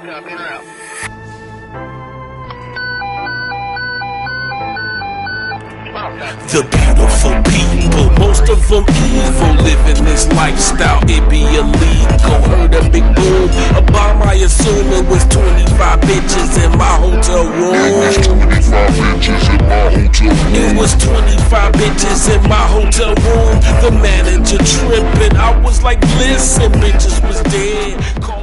The beautiful people, most of them evil, living this lifestyle, it be illegal. Heard a big boom, a bomb I assume it was 25 bitches in my hotel room. It was 25 bitches in my hotel room. The manager tripping, I was like, listen, bitches was dead.